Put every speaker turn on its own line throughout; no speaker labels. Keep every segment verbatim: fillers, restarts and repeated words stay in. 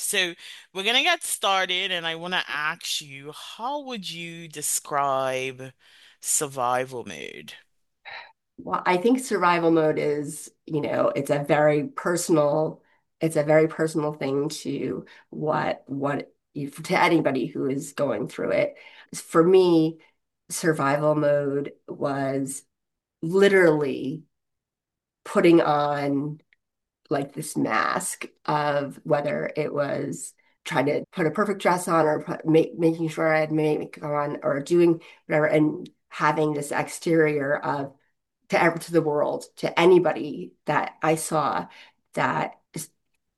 So we're gonna get started, and I want to ask you, how would you describe survival mode?
Well, I think survival mode is, you know, it's a very personal, it's a very personal thing to what what if to anybody who is going through it. For me, survival mode was literally putting on like this mask of whether it was trying to put a perfect dress on or put, make, making sure I had makeup on or doing whatever and having this exterior of to ever to the world, to anybody that I saw that is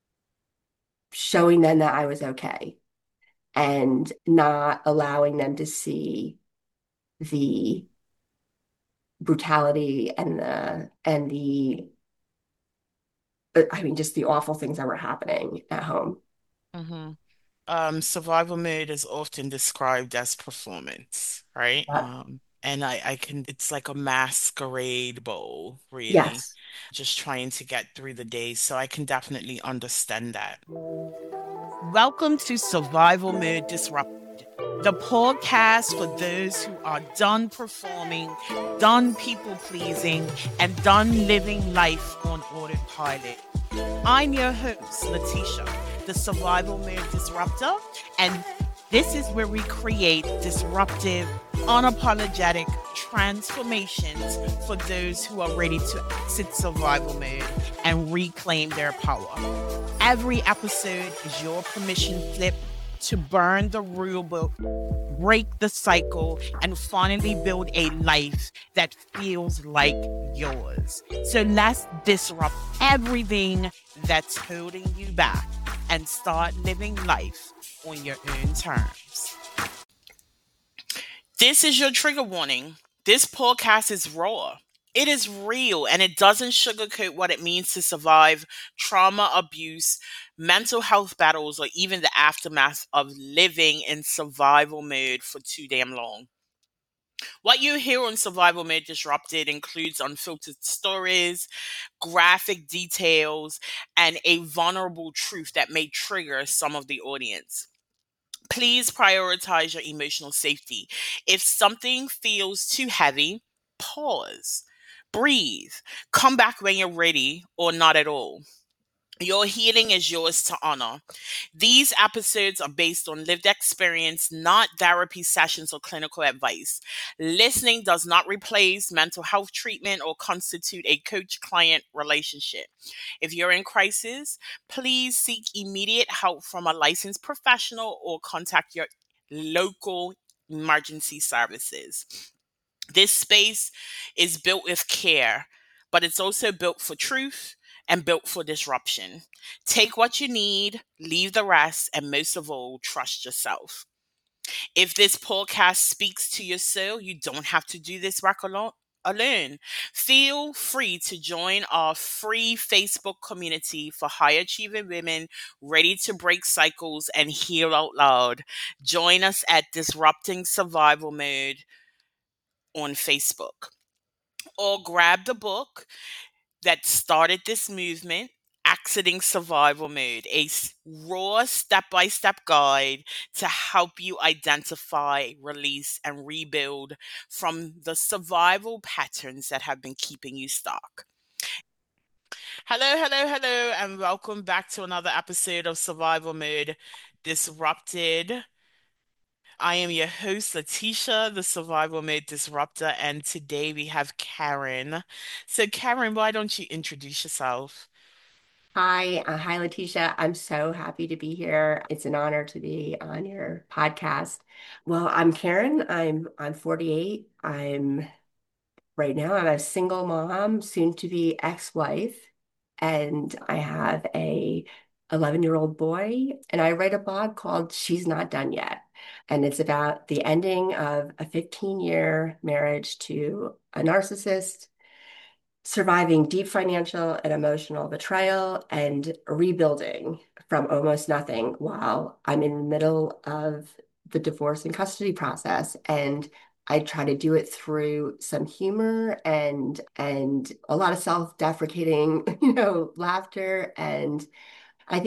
showing them that I was okay and not allowing them to see the brutality and the and the uh, I mean just the awful things that were happening at home.
hmm Um, survival mode is often described as performance, right?
Uh,
Um, and I, I can, it's like a masquerade ball, really,
yes.
just trying to get through the day. So I can definitely understand that. Welcome to Survival Mode Disrupted, the podcast for those who are done performing, done people pleasing, and done living life on autopilot. I'm your host, Letitia, the Survival Mode Disruptor, and this is where we create disruptive, unapologetic transformations for those who are ready to exit survival mode and reclaim their power. Every episode is your permission slip to burn the rule book, break the cycle, and finally build a life that feels like yours. So let's disrupt everything that's holding you back and start living life on your own terms. This is your trigger warning. This podcast is raw. It is real and it doesn't sugarcoat what it means to survive trauma, abuse, mental health battles, or even the aftermath of living in survival mode for too damn long. What you hear on Survival Mode Disrupted includes unfiltered stories, graphic details, and a vulnerable truth that may trigger some of the audience. Please prioritize your emotional safety. If something feels too heavy, pause, breathe, come back when you're ready, or not at all. Your healing is yours to honor. These episodes are based on lived experience, not therapy sessions or clinical advice. Listening does not replace mental health treatment or constitute a coach client relationship. If you're in crisis, please seek immediate help from a licensed professional or contact your local emergency services. This space is built with care, but it's also built for truth and built for disruption. Take what you need, leave the rest, and most of all, trust yourself. If this podcast speaks to your soul, you don't have to do this work alone. Alone. Feel free to join our free Facebook community for high achieving women ready to break cycles and heal out loud. Join us at Disrupting Survival Mode on Facebook, or grab the book that started this movement, Exiting Survival Mode, a s- raw step by step guide to help you identify, release, and rebuild from the survival patterns that have been keeping you stuck. Hello, hello, hello, and welcome back to another episode of Survival Mode Disrupted. I am your host, Letitia, the Survival Mode Disruptor, and today we have Karen. So, Karen, why don't you introduce yourself?
Hi, uh, hi Letitia. I'm so happy to be here. It's an honor to be on your podcast. Well, I'm Karen. I'm I'm forty-eight. I'm right now I'm a single mom, soon to be ex-wife, and I have a eleven-year-old boy, and I write a blog called She's Not Done Yet. And it's about the ending of a fifteen-year marriage to a narcissist, surviving deep financial and emotional betrayal and rebuilding from almost nothing while I'm in the middle of the divorce and custody process. And I try to do it through some humor and and a lot of self-deprecating, you know, laughter. And I think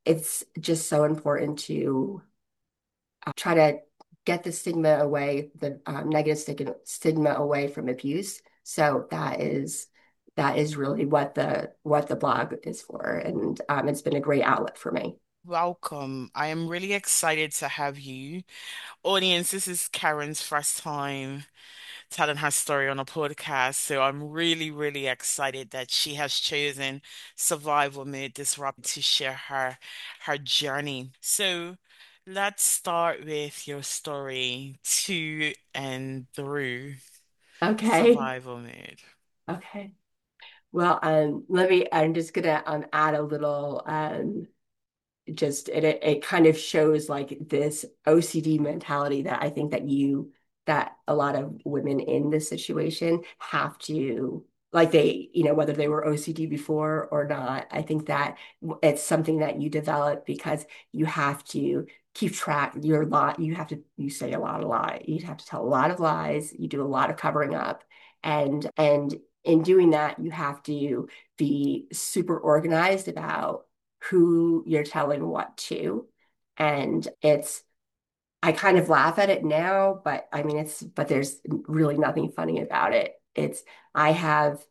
it's just so important to uh, try to get the stigma away, the um, negative stigma stigma away from abuse. So that is that is really what the what the blog is for, and um, it's been a great outlet for me.
Welcome. I am really excited to have you. Audience, this is Karen's first time telling her story on a podcast. So I'm really, really excited that she has chosen Survival Mode Disrupt to share her her journey. So let's start with your story to and through
Okay.
survival mode.
Okay. Well, um, let me. I'm just gonna um add a little um just it it it kind of shows like this O C D mentality that I think that you that a lot of women in this situation have to like they you know whether they were O C D before or not. I think that it's something that you develop because you have to keep track your lot you have to you say a lot of lies, you have to tell a lot of lies, you do a lot of covering up, and and in doing that you have to be super organized about who you're telling what to. And it's, I kind of laugh at it now, but I mean, it's, but there's really nothing funny about it. It's, I have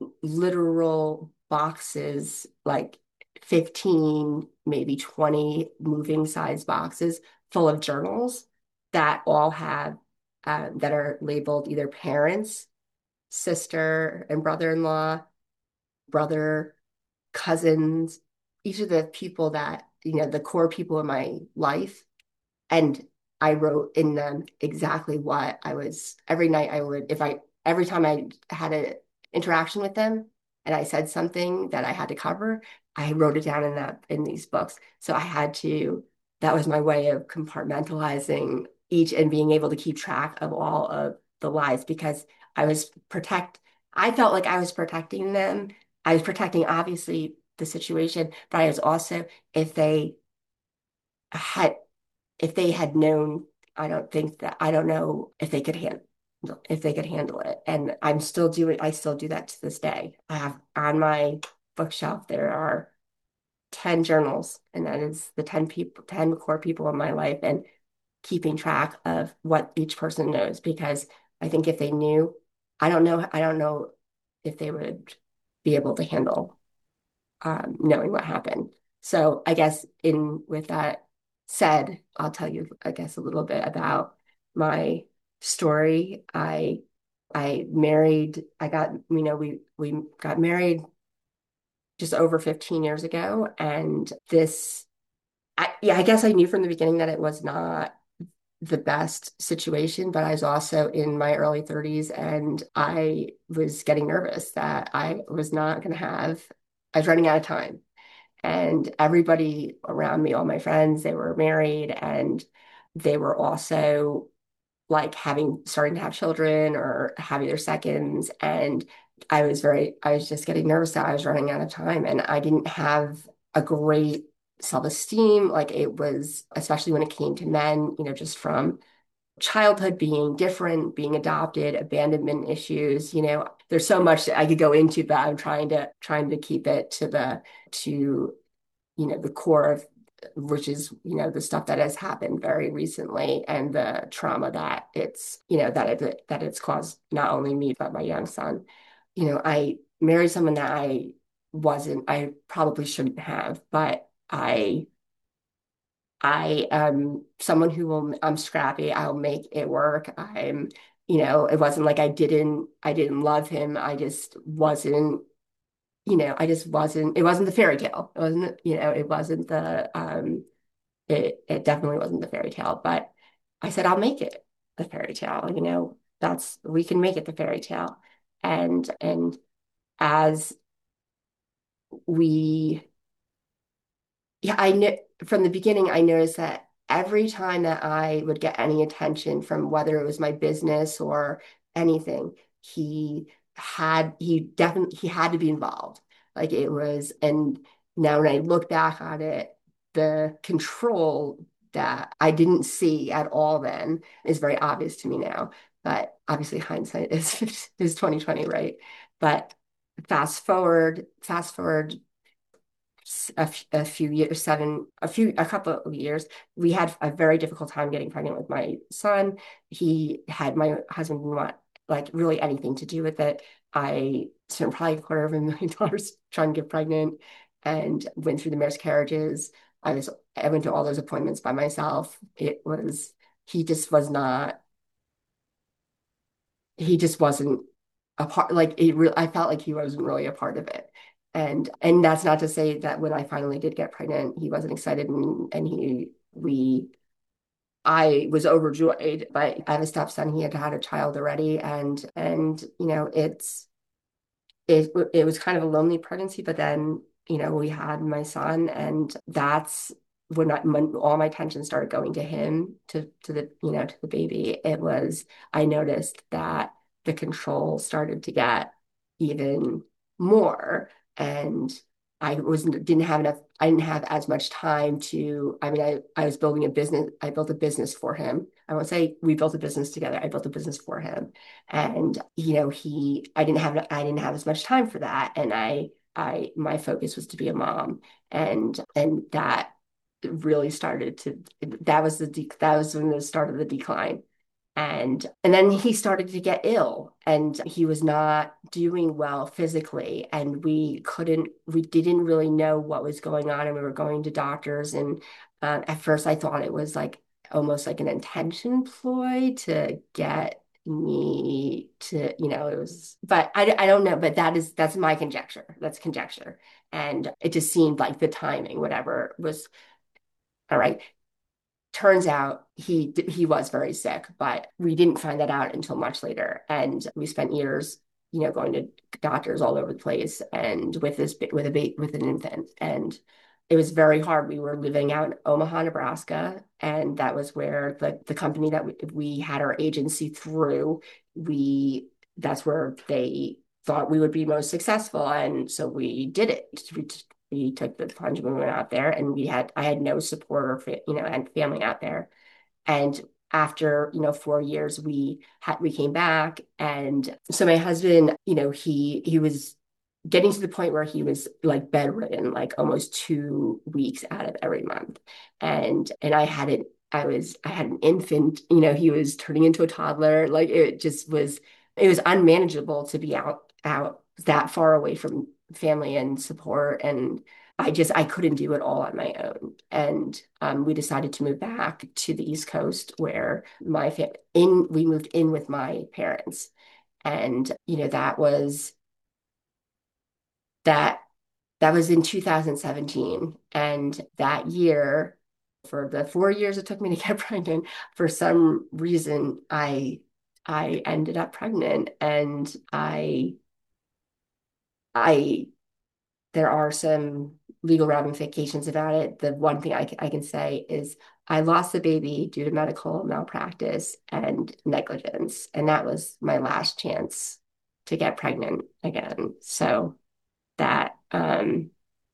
literal boxes, like fifteen, maybe twenty moving size boxes full of journals that all have, uh, that are labeled either parents, sister and brother-in-law, brother, cousins, each of the people that, you know, the core people in my life. And I wrote in them exactly what I was, every night I would, if I, every time I had an interaction with them and I said something that I had to cover, I wrote it down in that, in these books. So I had to, that was my way of compartmentalizing each and being able to keep track of all of the lies because I was protect, I felt like I was protecting them. I was protecting obviously the situation, but I was also, if they had if they had known, I don't think that I don't know if they could handle if they could handle it. And I'm still doing I still do that to this day. I have on my bookshelf there are ten journals, and that is the ten people, ten core people in my life, and keeping track of what each person knows because I think if they knew, I don't know, I don't know if they would be able to handle um, knowing what happened. So I guess in with that said, I'll tell you, I guess, a little bit about my story. I I married, I got, you know, we we got married just over fifteen years ago. And this, I, yeah, I guess I knew from the beginning that it was not the best situation, but I was also in my early thirties and I was getting nervous that I was not going to have, I was running out of time. And everybody around me, all my friends, they were married and they were also like having, starting to have children or having their seconds. And I was very, I was just getting nervous that I was running out of time and I didn't have a great self-esteem. Like it was, especially when it came to men, you know, just from childhood being different, being adopted, abandonment issues, you know, there's so much that I could go into, but I'm trying to trying to keep it to the to you know, the core of which is, you know, the stuff that has happened very recently and the trauma that it's, you know, that it that it's caused not only me, but my young son. You know, I married someone that I wasn't, I probably shouldn't have, but I I am someone who will, I'm scrappy. I'll make it work. I'm, you know, it wasn't like I didn't, I didn't love him. I just wasn't, you know, I just wasn't, it wasn't the fairy tale. It wasn't, you know, it wasn't the, um, it, it definitely wasn't the fairy tale, but I said, I'll make it the fairy tale, you know, that's, we can make it the fairy tale. And, and as we yeah, I knew from the beginning, I noticed that every time that I would get any attention from whether it was my business or anything, he had, he definitely, he had to be involved. Like it was, and now when I look back on it, the control that I didn't see at all then is very obvious to me now. But obviously hindsight is is twenty twenty, right? But fast forward, fast forward a, f- a few years, seven, a few, a couple of years, we had a very difficult time getting pregnant with my son. He had my husband didn't want like really anything to do with it. I spent probably a quarter of a million dollars trying to get pregnant and went through the miscarriages. I was, I went to all those appointments by myself. It was, he just was not, he just wasn't a part, like it re I felt like he wasn't really a part of it. And and that's not to say that when I finally did get pregnant, he wasn't excited and and he we I was overjoyed, but I have a stepson, he had had a child already and and you know, it's it it was kind of a lonely pregnancy, but then, you know, we had my son, and that's when, I, when all my attention started going to him, to to the, you know, to the baby. It was, I noticed that the control started to get even more, and I wasn't didn't have enough. I didn't have as much time to. I mean, I I was building a business. I built a business for him. I won't say we built a business together. I built a business for him, and you know, he I didn't have I didn't have as much time for that, and I I my focus was to be a mom, and and that really started to that was the de that was when the start of the decline. And and then he started to get ill, and he was not doing well physically, and we couldn't we didn't really know what was going on, and we were going to doctors, and um, at first I thought it was like almost like an intention ploy to get me to, you know, it was, but I, I don't know, but that is, that's my conjecture. That's conjecture. And it just seemed like the timing, whatever was, all right. Turns out he he was very sick, but we didn't find that out until much later. And we spent years, you know, going to doctors all over the place, and with this with a baby with an infant, and it was very hard. We were living out in Omaha, Nebraska, and that was where the the company that we, we had our agency through. We That's where they thought we would be most successful, and so we did it. We we took the plunge when we went out there, and we had I had no support or fa- you know, and family out there. And after, you know, four years, we had we came back, and so my husband, you know, he he was getting to the point where he was like bedridden, like almost two weeks out of every month, and and I had it. I was I had an infant, you know, he was turning into a toddler. Like it just was, it was unmanageable to be out out that far away from family and support. And I just I couldn't do it all on my own. And um, we decided to move back to the East Coast, where my fam in we moved in with my parents. And you know, that was that that was in two thousand seventeen. And that year, for the four years it took me to get pregnant, for some reason I I ended up pregnant, and I I there are some legal ramifications about it. The one thing I, I can say is I lost the baby due to medical malpractice and negligence, and that was my last chance to get pregnant again. So that um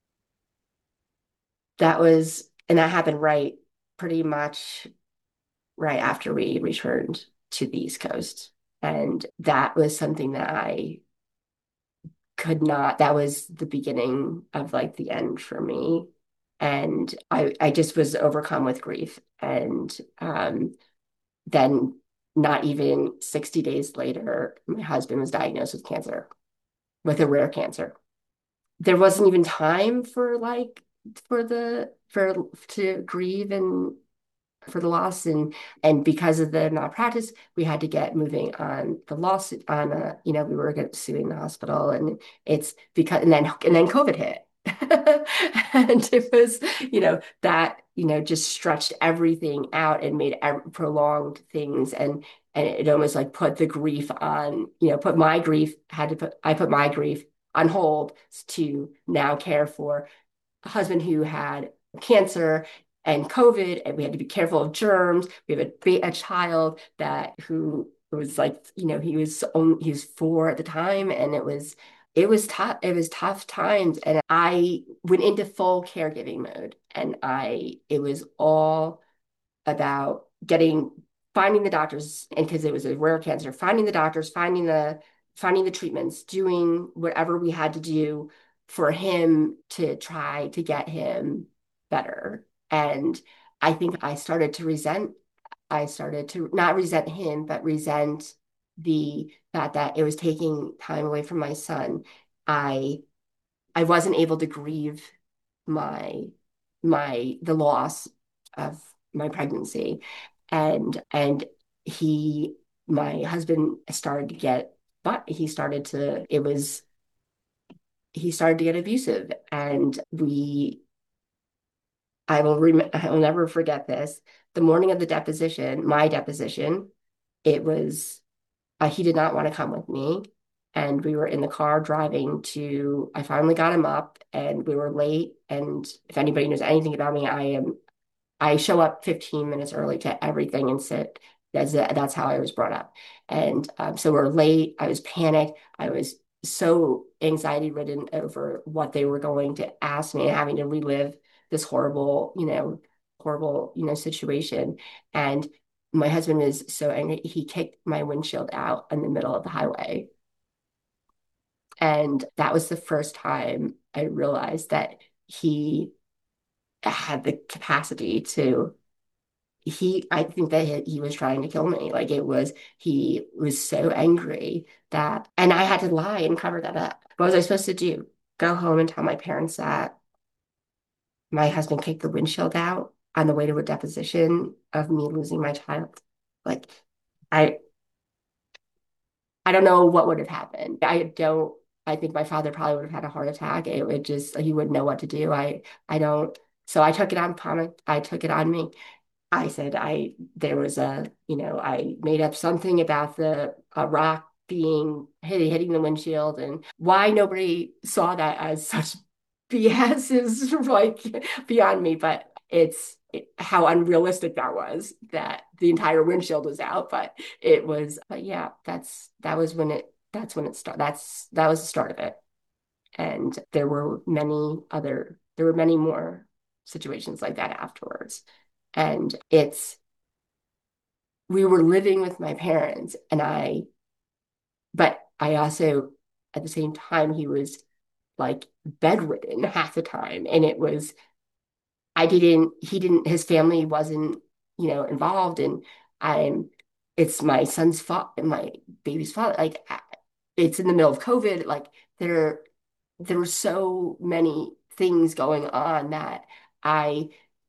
that was, and that happened right pretty much right after we returned to the East Coast. And that was something that I could not, that was the beginning of like the end for me. And I, I just was overcome with grief. And um, then not even sixty days later, my husband was diagnosed with cancer, with a rare cancer. There wasn't even time for like, for the, for, to grieve and for the loss, and and because of the malpractice, we had to get moving on the lawsuit on a, you know, we were going to suing the hospital, and it's because, and then and then COVID hit. And it was, you know, that, you know, just stretched everything out and made ev prolonged things, and and it almost like put the grief on, you know, put my grief, had to put I put my grief on hold to now care for a husband who had cancer and COVID, and we had to be careful of germs. We have a, a child that who was like, you know, he was only, he was four at the time, and it was it was tough. It was tough times, and I went into full caregiving mode, and I it was all about getting finding the doctors, and because it was a rare cancer, finding the doctors, finding the finding the treatments, doing whatever we had to do for him to try to get him better. And I think I started to resent, I started to not resent him, but resent the fact that it was taking time away from my son. I I wasn't able to grieve my my the loss of my pregnancy. And and he my husband started to get but he started to it was he started to get abusive. And we I will rem I will never forget this. The morning of the deposition, my deposition, it was uh, he did not want to come with me. And we were in the car driving to, I finally got him up and we were late. And if anybody knows anything about me, I am I show up fifteen minutes early to everything and sit. That's that's how I was brought up. And um, so we're late. I was panicked. I was so anxiety ridden over what they were going to ask me and having to relive this horrible, you know, horrible, you know, situation. And my husband was so angry. He kicked my windshield out in the middle of the highway. And that was the first time I realized that he had the capacity to he I think that he, he was trying to kill me. Like it was he was so angry that and I had to lie and cover that up. What was I supposed to do? Go home and tell my parents that my husband kicked the windshield out on the way to a deposition of me losing my child? Like I I don't know what would have happened. I don't I think my father probably would have had a heart attack. It would just he wouldn't know what to do. I I don't so I took it on upon I took it on me. I said I there was a you know I made up something about the a rock being hit, hitting the windshield and why nobody saw that as such B S is like beyond me, but it's it, how unrealistic that was that the entire windshield was out, but it was but yeah that's that was when it that's when it started that's that was the start of it. And there were many other there were many more situations like that afterwards. And it's, we were living with my parents, and I, but I also, at the same time, he was like bedridden half the time. And it was, I didn't, he didn't, his family wasn't, you know, involved. And I'm, it's my son's fault, my baby's fault. Like, it's in the middle of COVID. Like, there, there were so many things going on that I,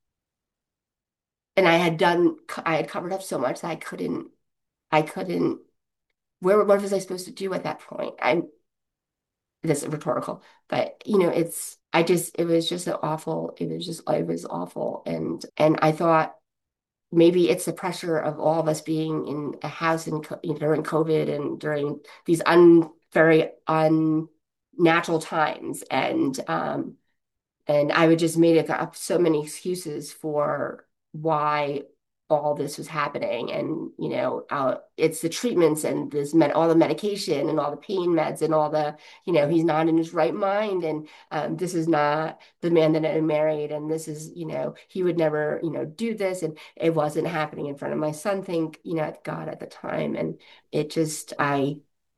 and I had done, I had covered up so much that I couldn't, I couldn't, where, what was I supposed to do at that point? I'm, this is rhetorical, but you know, it's, I just, it was just an awful, it was just, it was awful. And, and I thought maybe it's the pressure of all of us being in a house in, you know, during COVID and during these un, very unnatural times. And, um, and I would just made up so many excuses for why all this was happening. And, you know, uh, it's the treatments and this med all the medication and all the pain meds and all the, you know, he's not in his right mind. And um, this is not the man that I married. And this is, you know, he would never, you know, do this. And it wasn't happening in front of my son, thank, you know, at God at the time. And it just, I,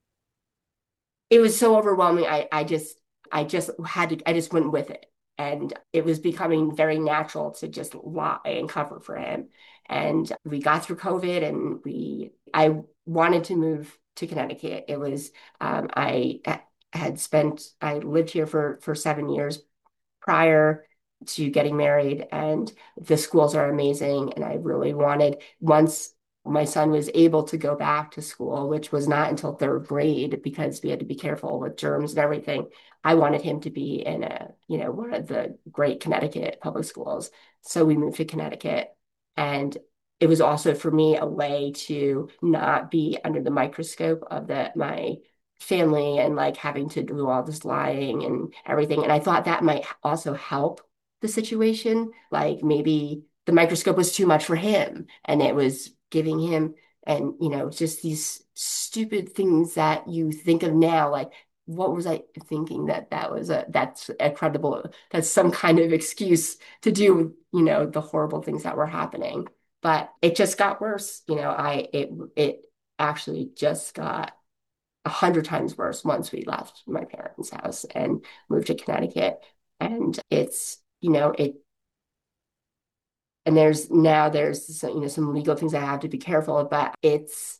it was so overwhelming. I, I just, I just had to, I just went with it. And it was becoming very natural to just lie and cover for him. And we got through COVID and we, I wanted to move to Connecticut. It was, um, I had spent, I lived here for, for seven years prior to getting married, and the schools are amazing. And I really wanted, once my son was able to go back to school, which was not until third grade because we had to be careful with germs and everything. I wanted him to be in a, you know, one of the great Connecticut public schools. So we moved to Connecticut. And it was also for me a way to not be under the microscope of the my family and like having to do all this lying and everything. And I thought that might also help the situation. Like maybe the microscope was too much for him and it was giving him and you know just these stupid things that you think of now, like what was I thinking that that was a that's a credible that's some kind of excuse to do you know the horrible things that were happening. But it just got worse. you know I it it actually just got a hundred times worse once we left my parents' house and moved to Connecticut. And it's, you know, it, and there's now there's some, you know, some legal things I have to be careful of, but it's,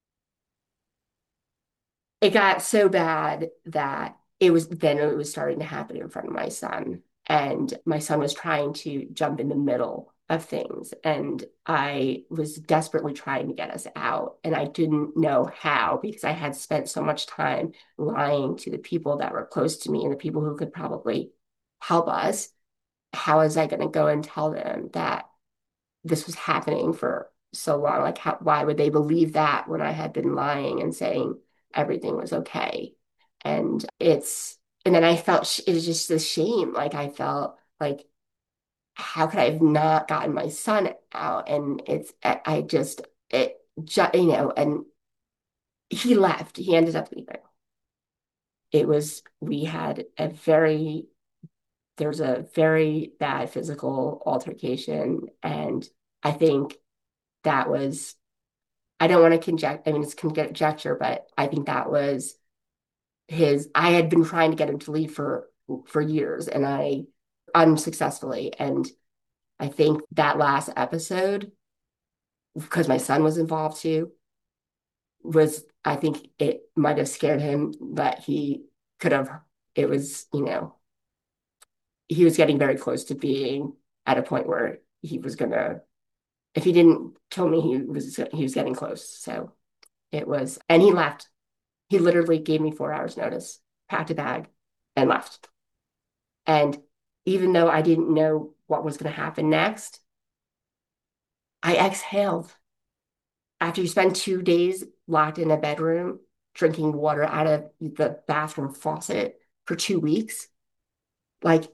it got so bad that it was then it was starting to happen in front of my son. And my son was trying to jump in the middle of things. And I was desperately trying to get us out. And I didn't know how because I had spent so much time lying to the people that were close to me and the people who could probably help us. How was I going to go and tell them that this was happening for so long? Like, how, why would they believe that when I had been lying and saying everything was okay? And it's, and then I felt sh it was just this shame. Like, I felt like, how could I have not gotten my son out? And it's, I, I just, it, ju you know, and he left. He ended up leaving. It was, we had a very, there was a very bad physical altercation. And I think that was, I don't want to conject, I mean, it's conjecture, but I think that was his, I had been trying to get him to leave for for years and I unsuccessfully. And I think that last episode, because my son was involved too, was, I think it might have scared him, but he could have, it was, you know, he was getting very close to being at a point where he was gonna, if he didn't kill me, he was he was getting close. So it was, and he left. He literally gave me four hours notice, packed a bag, and left. And even though I didn't know what was going to happen next, I exhaled. After you spend two days locked in a bedroom, drinking water out of the bathroom faucet for two weeks, like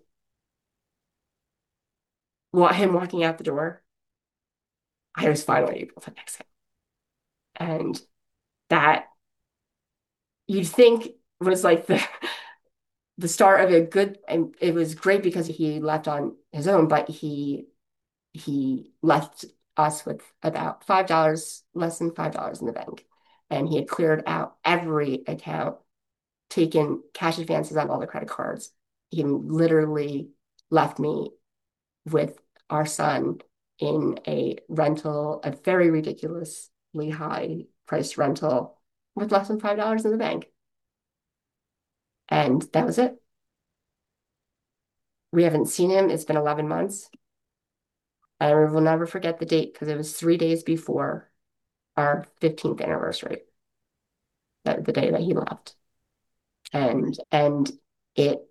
what him walking out the door, I was finally able to exhale. And that you'd think was like the the start of a good, and it was great because he left on his own, but he he left us with about five dollars, less than five dollars in the bank. And he had cleared out every account, taken cash advances on all the credit cards. He literally left me with our son in a rental, a very ridiculously high priced rental with less than five dollars in the bank. And that was it. We haven't seen him. It's been eleven months. I will never forget the date because it was three days before our fifteenth anniversary, that the day that he left. And and it,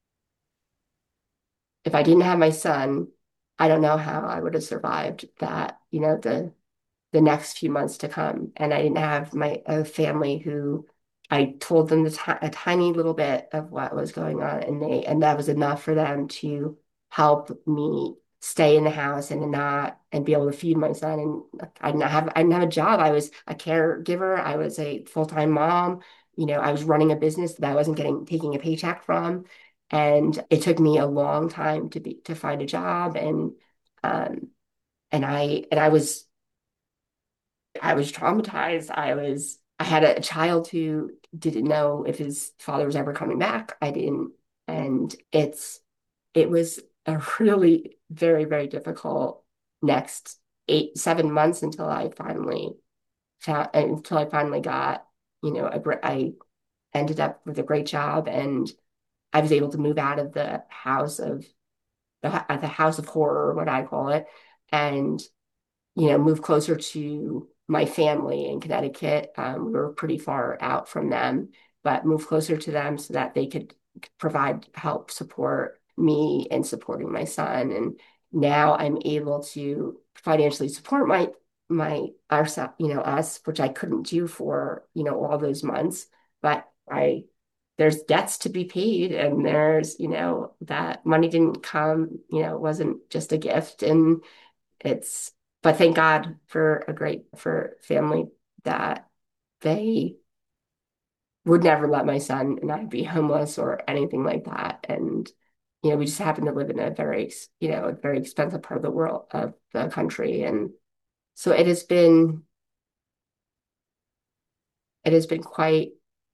if I didn't have my son, I don't know how I would have survived that, you know, the the next few months to come. And I didn't have my a family who I told them the ti a tiny little bit of what was going on, and they and that was enough for them to help me stay in the house and not and be able to feed my son. And I didn't have I didn't have a job. I was a caregiver. I was a full-time mom. You know, I was running a business that I wasn't getting taking a paycheck from. And it took me a long time to be to find a job. And um and I and I was I was traumatized. I was, I had a child who didn't know if his father was ever coming back. I didn't. And it's, it was a really very, very difficult next eight, seven months until I finally found, until I finally got, you know, a, I ended up with a great job and I was able to move out of the house of the, the house of horror, what I call it, and you know, move closer to my family in Connecticut. Um, we were pretty far out from them, but move closer to them so that they could provide help, support me in supporting my son. And now I'm able to financially support my my our you know us, which I couldn't do for you know all those months. But I there's debts to be paid, and there's you know that money didn't come, you know, it wasn't just a gift, and it's, but thank God for a great for family that they would never let my son and I be homeless or anything like that. And you know, we just happen to live in a very, you know, a very expensive part of the world of the country. And so it has been it has been quite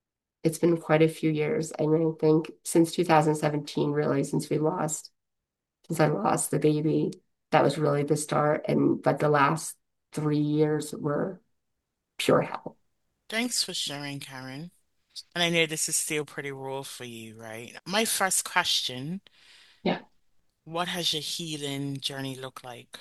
it's been quite a few years. I mean, I think since two thousand seventeen, really, since we lost, since I lost the baby, that was really the start. And but the last three years were pure hell.
Thanks for sharing, Karen. And I know this is still pretty raw for you, right? My first question,
Yeah.
what has your healing journey looked like?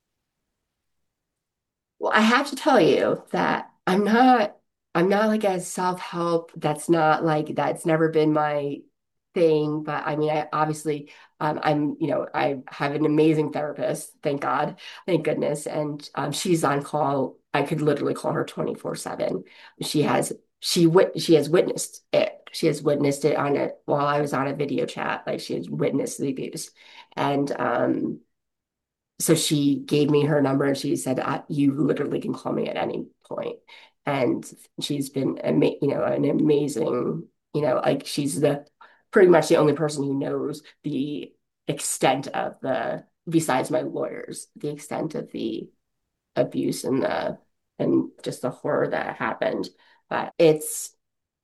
Well, I have to tell you that I'm not I'm not like a self-help. That's not like that's never been my thing. But I mean, I obviously um, I'm, you know, I have an amazing therapist, thank God, thank goodness. And um, she's on call. I could literally call her twenty-four seven. She has she wit she has witnessed it. She has witnessed it on it while I was on a video chat. Like she has witnessed the abuse. And um so she gave me her number and she said, I, you literally can call me at any point. And she's been, ama you know, an amazing, you know, like she's the pretty much the only person who knows the extent of the, besides my lawyers, the extent of the abuse and the, and just the horror that happened. But it's,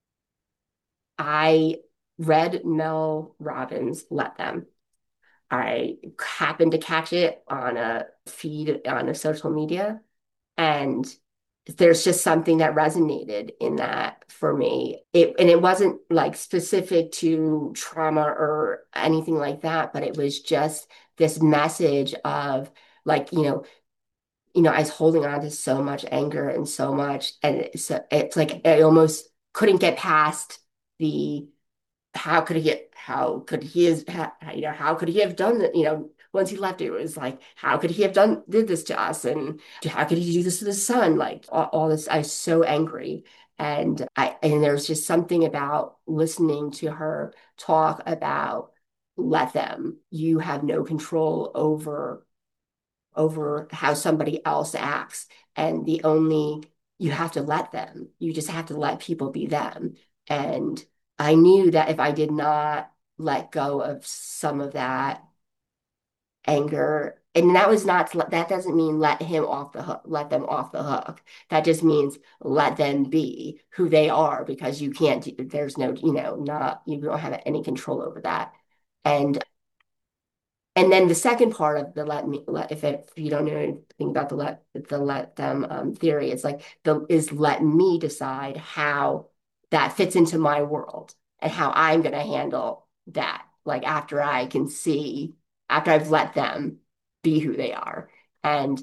I read Mel Robbins' Let Them. I happened to catch it on a feed on a social media, and there's just something that resonated in that for me. It and it wasn't like specific to trauma or anything like that, but it was just this message of like, you know, you know, I was holding on to so much anger and so much, and it's, it's like I almost couldn't get past the how could he get how could he has ha, you know how could he have done that, you know, once he left it was like how could he have done did this to us, and how could he do this to the son, like all, all this. I was so angry, and I and there was just something about listening to her talk about let them, you have no control over over how somebody else acts, and the only you have to let them, you just have to let people be them. And I knew that if I did not let go of some of that anger, and that was not to, that doesn't mean let him off the hook, let them off the hook. That just means let them be who they are, because you can't do, there's no, you know, not, you don't have any control over that. And and then the second part of the let me let if, it, if you don't know anything about the let the let them um, theory, it's like the is let me decide how that fits into my world and how I'm going to handle that. Like after I can see, after I've let them be who they are, and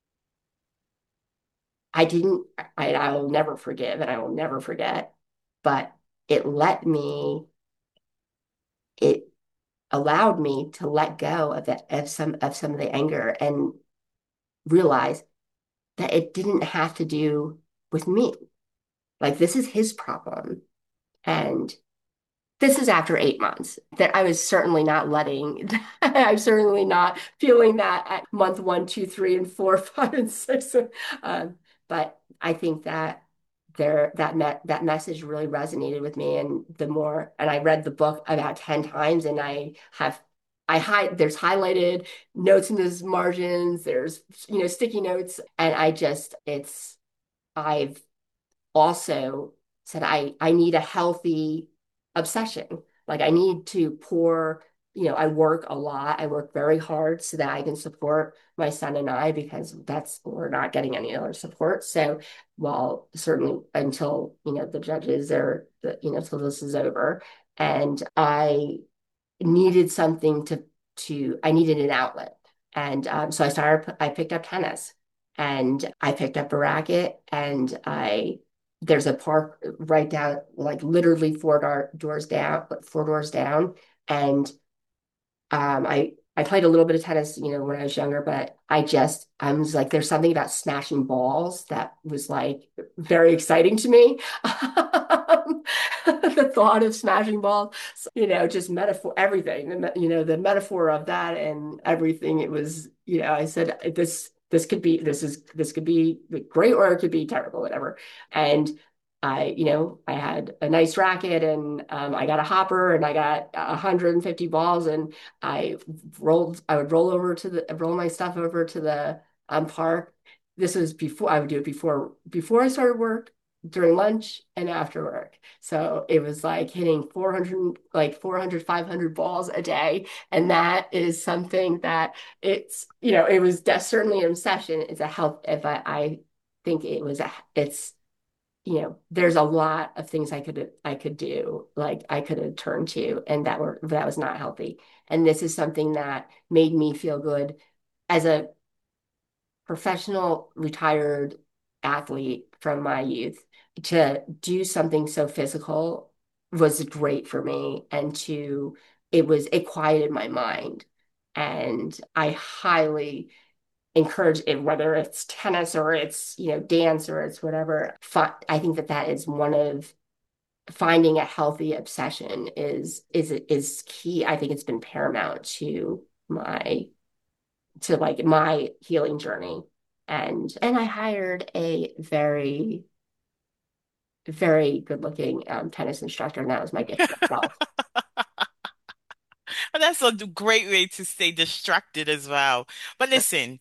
I didn't. I, I will never forgive and I will never forget, but it let me. It allowed me to let go of that of some of some of the anger and realize that it didn't have to do with me. Like this is his problem. And this is after eight months that I was certainly not letting, I'm certainly not feeling that at month one, two, three, and four, five, and six. Um, but I think that there that me that message really resonated with me. And the more, and I read the book about ten times, and I have I hide there's highlighted notes in those margins, there's, you know, sticky notes, and I just it's I've also said I I need a healthy obsession. Like I need to pour, you know, I work a lot. I work very hard so that I can support my son and I, because that's we're not getting any other support. So well, certainly until, you know, the judges are the, you know, till this is over. And I needed something to to I needed an outlet. And um, so I started I picked up tennis, and I picked up a racket, and I there's a park right down, like literally four door, doors down, four doors down. And um, I I played a little bit of tennis, you know, when I was younger, but I just I was like, there's something about smashing balls that was like very exciting to me. The thought of smashing balls, you know, just metaphor, everything, the, you know, the metaphor of that and everything. It was, you know, I said this. This could be, this is, this could be great or it could be terrible, whatever. And I, you know, I had a nice racket, and um, I got a hopper, and I got one hundred fifty balls, and I rolled, I would roll over to the, roll my stuff over to the um, park. This was before, I would do it before, before I started work. during lunch and after work. So it was like hitting four hundred, like four hundred, five hundred balls a day. And that is something that it's, you know, it was de- certainly an obsession. It's a health, if I, I think it was a, it's, you know, there's a lot of things I could, I could do, like I could have turned to, and that were, that was not healthy. And this is something that made me feel good as a professional retired athlete from my youth. To do something so physical was great for me, and to it was it quieted my mind, and I highly encourage it, whether it's tennis or it's, you know, dance or it's whatever. I think that that is one of finding a healthy obsession is is is key. I think it's been paramount to my to like my healing journey. And and I hired a very, very good looking um, tennis instructor, and that was my gift to myself.
And that's a great way to stay distracted as well. But listen,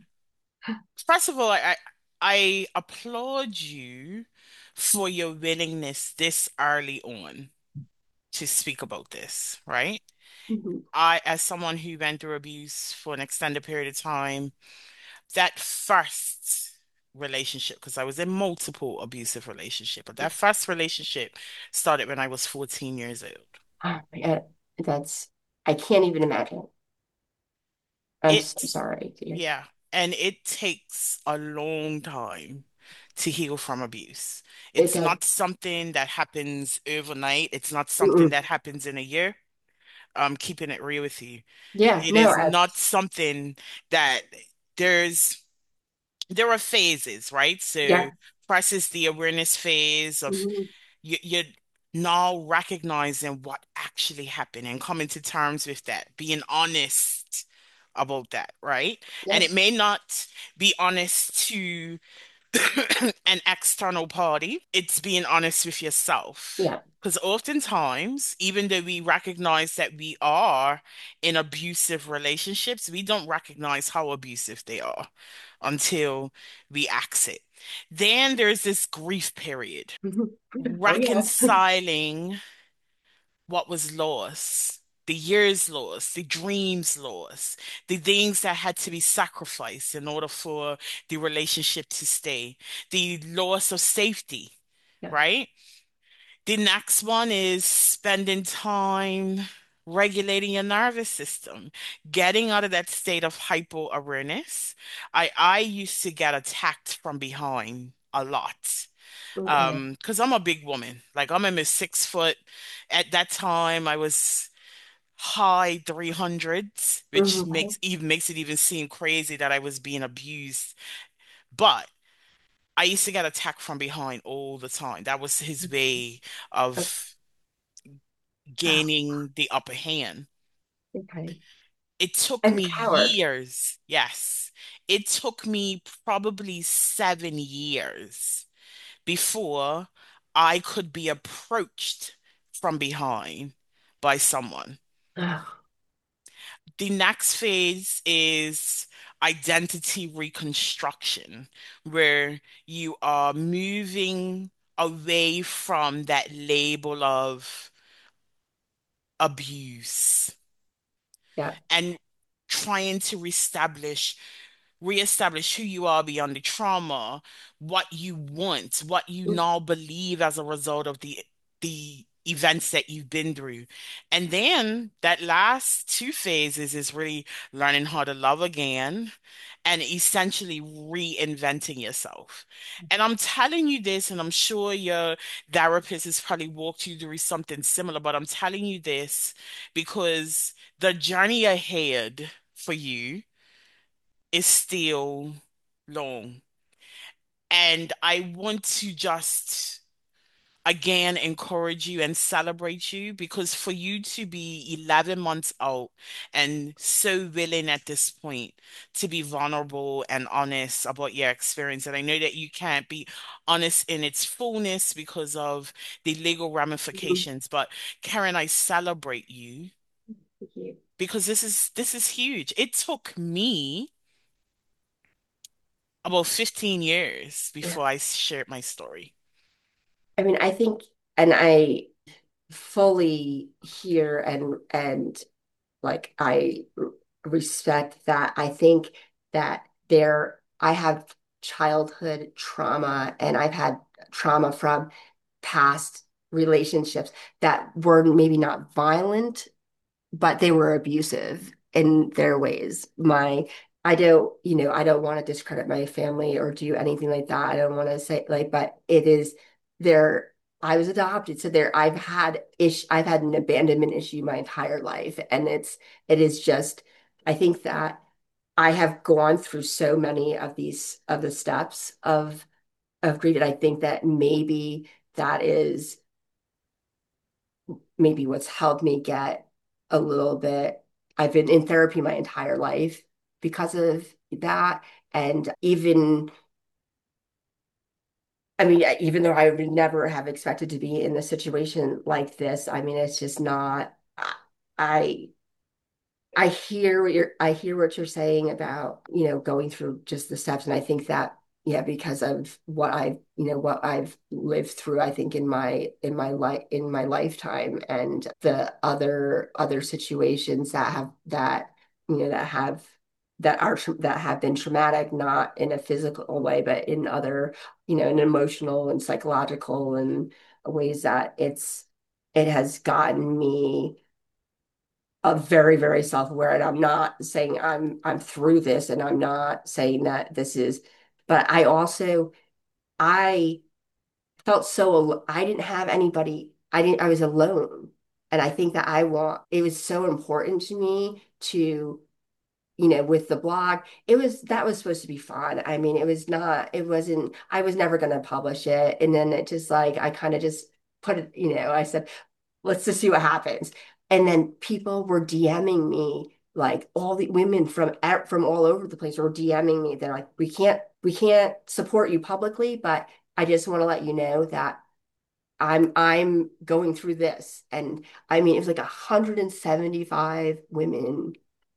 first of all, I I applaud you for your willingness this early on to speak about this, right?
Mhm.
I, as someone who went through abuse for an extended period of time, that first relationship, because I was in multiple abusive relationship, but that first relationship started when I was fourteen years old.
Oh my God. That's, I can't even imagine. I'm so
It,
sorry to hear.
yeah, and it takes a long time to heal from abuse.
It
It's
does.
not something that happens overnight. It's not something
Mm-mm.
that happens in a year. I'm keeping it real with you.
Yeah,
It
no,
is
I,
not something that there's there are phases, right? So
yeah.
first is the awareness phase of
Mhm.
you, you're now recognizing what actually happened and coming to terms with that, being honest about that, right? And it
Yes.
may not be honest to an external party, it's being honest with yourself.
Yeah.
Because oftentimes, even though we recognize that we are in abusive relationships, we don't recognize how abusive they are until we exit. Then there's this grief period,
Mhm. Oh yeah.
reconciling what was lost, the years lost, the dreams lost, the things that had to be sacrificed in order for the relationship to stay, the loss of safety,
Yeah.
right? The next one is spending time regulating your nervous system, getting out of that state of hypo awareness. I I used to get attacked from behind a lot.
Okay.
Um, because I'm a big woman. Like I'm almost six foot. At that time, I was high three hundreds, which
Mhm.
makes even makes it even seem crazy that I was being abused. But I used to get attacked from behind all the time. That was his way of
Oh,
gaining the upper hand.
okay.
It took
As a
me
coward.
years. Yes. It took me probably seven years before I could be approached from behind by someone.
Oh,
The next phase is identity reconstruction, where you are moving away from that label of abuse
yeah.
and trying to reestablish reestablish who you are beyond the trauma, what you want, what you now believe as a result of the the events that you've been through. And then that last two phases is really learning how to love again and essentially reinventing yourself. And I'm telling you this, and I'm sure your therapist has probably walked you through something similar, but I'm telling you this because the journey ahead for you is still long. And I want to just again encourage you and celebrate you because for you to be eleven months out and so willing at this point to be vulnerable and honest about your experience, and I know that you can't be honest in its fullness because of the legal
Mhm.
ramifications, but Karen, I celebrate you
Thank you.
because this is this is huge. It took me about fifteen years
Yeah.
before I shared my story.
I mean, I think, and I fully hear and and like I r- respect that. I think that there, I have childhood trauma and I've had trauma from past relationships that were maybe not violent, but they were abusive in their ways. My, I don't, you know, I don't want to discredit my family or do anything like that. I don't want to say like, but it is there. I was adopted, so there I've had ish I've had an abandonment issue my entire life. And it's it is just I think that I have gone through so many of these of the steps of of grief. And I think that maybe that is maybe what's helped me get a little bit. I've been in therapy my entire life because of that. And even, I mean, even though I would never have expected to be in a situation like this, I mean, it's just not, I, I hear what you're I hear what you're saying about, you know, going through just the steps. And I think that, yeah, because of what I've, you know, what I've lived through, I think in my in my life in my lifetime and the other other situations that have that, you know, that have that are that have been traumatic, not in a physical way, but in other, you know, in emotional and psychological and ways that it's it has gotten me uh, very, very self-aware. And I'm not saying I'm I'm through this, and I'm not saying that this is, but I also I felt so al- I didn't have anybody. I didn't I was alone. And I think that I want it was so important to me to, you know, with the blog, it was that was supposed to be fun. I mean, it was not, it wasn't, I was never going to publish it. And then it just like, I kind of just put it, you know, I said, let's just see what happens. And then people were DMing me, like all the women from e- from all over the place were DMing me. They're like, we can't we can't support you publicly, but I just want to let you know that I'm I'm going through this. And I mean, it was like one hundred seventy-five women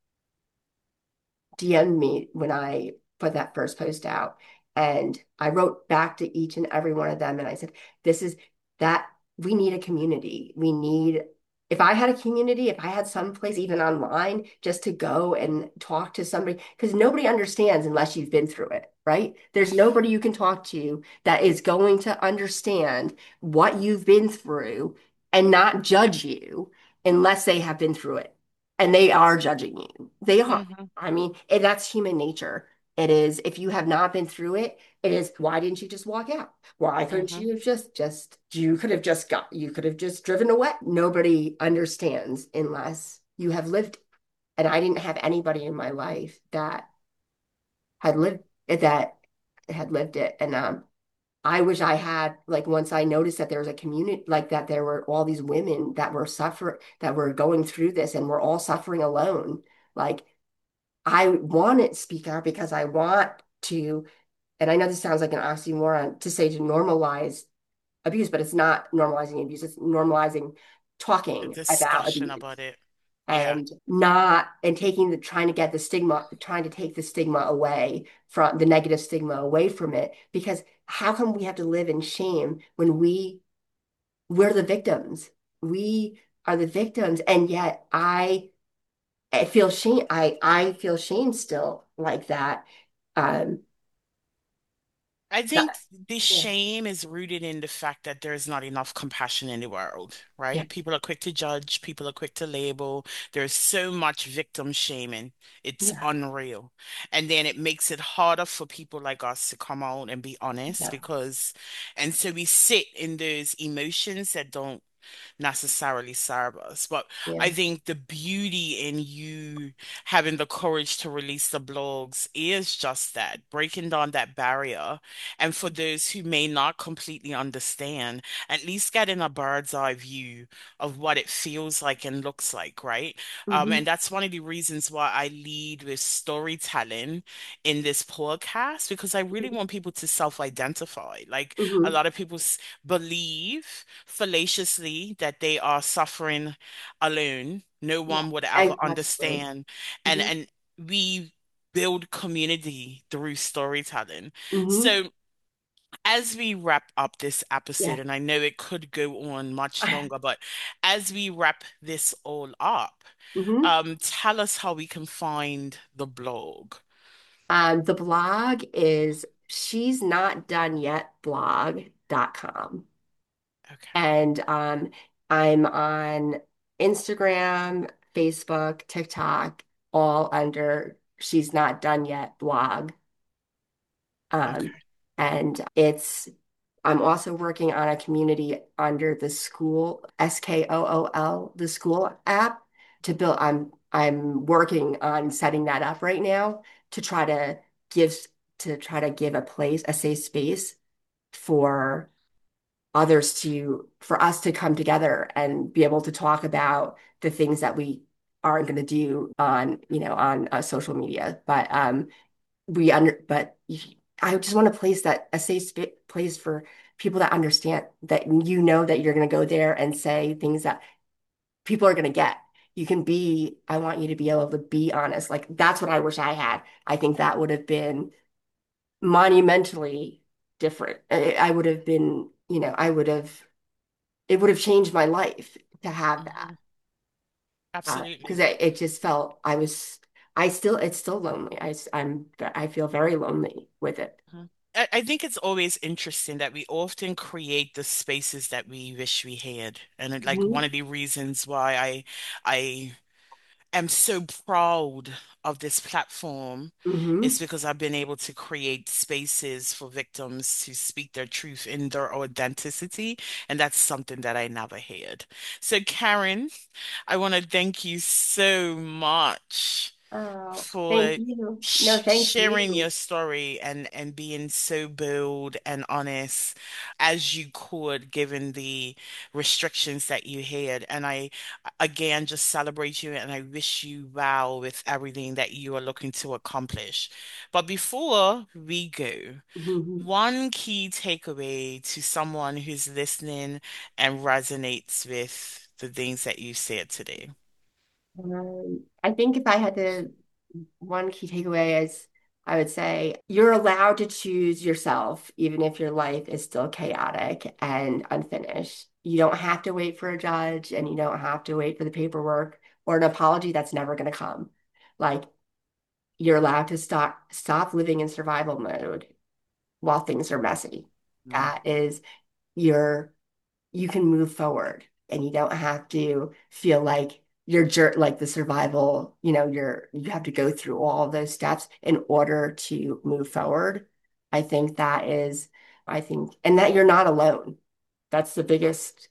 D M'd me when I put that first post out. And I wrote back to each and every one of them. And I said, this is that we need a community. We need, if I had a community, if I had some place even online just to go and talk to somebody, because nobody understands unless you've been through it, right? There's nobody you can talk to that is going to understand what you've been through and not judge you unless they have been through it. And they are judging you. They are.
Hmm.
I mean, it, that's human nature. It is, if you have not been through it, it is, why didn't you just walk out? Why couldn't
Hmm.
you have just, just, you could have just got, you could have just driven away. Nobody understands unless you have lived. And I didn't have anybody in my life that had lived, that had lived it. And um, I wish I had, like, once I noticed that there was a community, like that there were all these women that were suffer that were going through this and we're all suffering alone. Like, I want to speak out because I want to, and I know this sounds like an oxymoron to say to normalize abuse, but it's not normalizing abuse, it's normalizing
The
talking about
discussion
abuse
about it. Yeah.
and not, and taking the, trying to get the stigma, trying to take the stigma away from the negative stigma away from it. Because how come we have to live in shame when we, we're the victims? We are the victims. And yet I, I feel shame. I I feel shame still like that. Um,
I
that,
think the
yeah,
shame is rooted in the fact that there's not enough compassion in the world,
yeah,
right? People are quick to judge, people are quick to label. There's so much victim shaming. It's
yeah,
unreal. And then it makes it harder for people like us to come out and be honest
yeah,
because, and so we sit in those emotions that don't necessarily serve us. But
yeah.
I think the beauty in you having the courage to release the blogs is just that, breaking down that barrier. And for those who may not completely understand, at least getting a bird's eye view of what it feels like and looks like, right? Um,
Hmm.
and that's one of the reasons why I lead with storytelling in this podcast, because I really want people to self-identify. Like a
Hmm.
lot of people s- believe fallaciously that they are suffering alone. No
Yeah,
one would ever
exactly.
understand. And
Hmm.
and we build community through storytelling.
Hmm.
So As we wrap up this
Yeah.
episode, and I know it could go on much longer, but as we wrap this all up,
hmm
um, tell us how we can find the blog.
Um, the blog is she's not done yet blog dot com.
Okay.
And um, I'm on Instagram, Facebook, TikTok, all under she's not done yet blog. Um,
Okay.
and it's I'm also working on a community under the school, S K O O L, the school app to build. I'm I'm working on setting that up right now to try to give to try to give a place, a safe space for others to for us to come together and be able to talk about the things that we aren't going to do on, you know, on uh, social media. But um we under but I just want a place that a safe sp place for people that understand that you know that you're going to go there and say things that people are going to get. You can be, I want you to be able to be honest. Like that's what I wish I had. I think that would have been monumentally different. I, I would have been, you know, I would have, it would have changed my life to have that.
Hmm.
Uh, because
Absolutely.
it, it just felt I was, I still, it's still lonely. I, I'm, I feel very lonely with it.
Mhm. I, I think it's always interesting that we often create the spaces that we wish we had. And it, like one
hmm
of the reasons why I I am so proud of this platform is
hmm
because I've been able to create spaces for victims to speak their truth in their authenticity. And that's something that I never had. So, Karen, I want to thank you so much
Oh, thank
for
you. No,
sh
thank
sharing your
you.
story and and being so bold and honest as you could, given the restrictions that you had. And I, again, just celebrate you and I wish you well with everything that you are looking to accomplish. But before we go,
Mhm.
one key takeaway to someone who's listening and resonates with the things that you said today.
Um, I think if I had to, one key takeaway is I would say you're allowed to choose yourself, even if your life is still chaotic and unfinished. You don't have to wait for a judge and you don't have to wait for the paperwork or an apology that's never going to come. Like you're allowed to stop stop living in survival mode while things are messy.
Mm.
That is your you can move forward and you don't have to feel like you're jer like the survival, you know, you're you have to go through all of those steps in order to move forward. I think that is, I think, and that you're not alone. That's the biggest,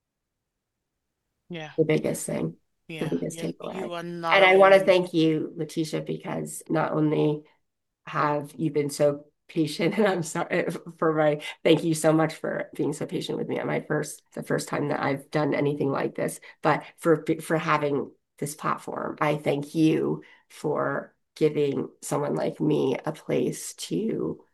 Yeah,
the biggest thing, the
yeah,
biggest
you, you
takeaway.
are not
And I want to
alone.
thank you, Letitia, because not only have you been so patient and I'm sorry for my thank you so much for being so patient with me on my first the first time that I've done anything like this but for for having this platform I thank you for giving someone like me a place to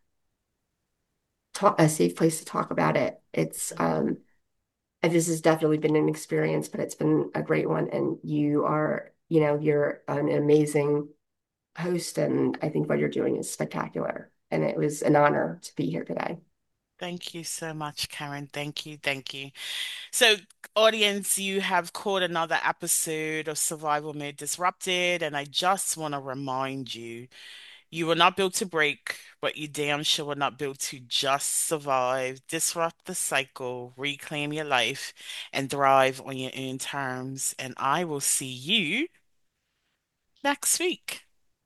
talk a safe place to talk about it it's um and this has definitely been an experience but it's been a great one and you are you know you're an amazing host, and I think what you're doing is spectacular. And it was an honor to be here today.
Thank you so much, Karen. Thank you, thank you. So, audience, you have caught another episode of Survival Mode Disrupted, and I just want to remind you, you were not built to break, but you damn sure were not built to just survive, disrupt the cycle, reclaim your life, and thrive on your own terms. And I will see you next week.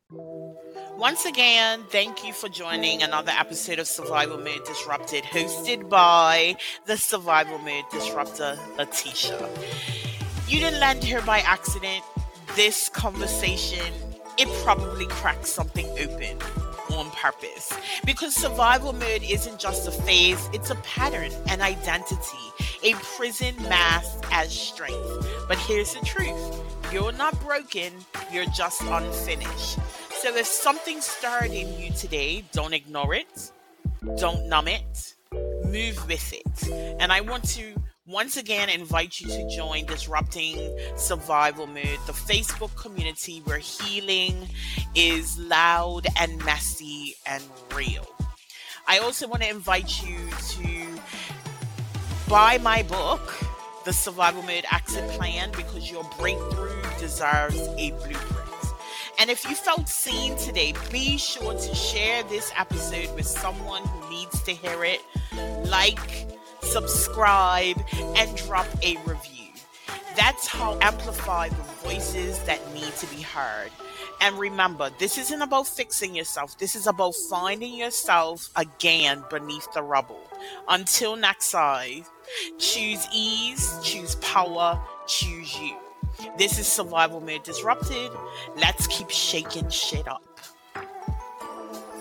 Once again, thank you for joining another episode of Survival Mode Disrupted, hosted by the Survival Mode Disruptor, Letitia. You didn't land here by accident. This conversation, it probably cracked something open on purpose. Because survival mode isn't just a phase, it's a pattern, an identity, a prison masked as strength. But here's the truth, you're not broken, you're just unfinished. So if something stirred in you today, don't ignore it, don't numb it, move with it. And I want to once again invite you to join Disrupting Survival Mode, the Facebook community where healing is loud and messy and real. I also want to invite you to buy my book, The Survival Mode Exit Plan, because your breakthrough deserves a blueprint. And if you felt seen today, be sure to share this episode with someone who needs to hear it. Like, subscribe, and drop a review. That's how I amplify the voices that need to be heard. And remember, this isn't about fixing yourself. This is about finding yourself again beneath the rubble. Until next time, choose ease, choose power, choose you. This is Survival Mode Disrupted. Let's keep shaking shit up.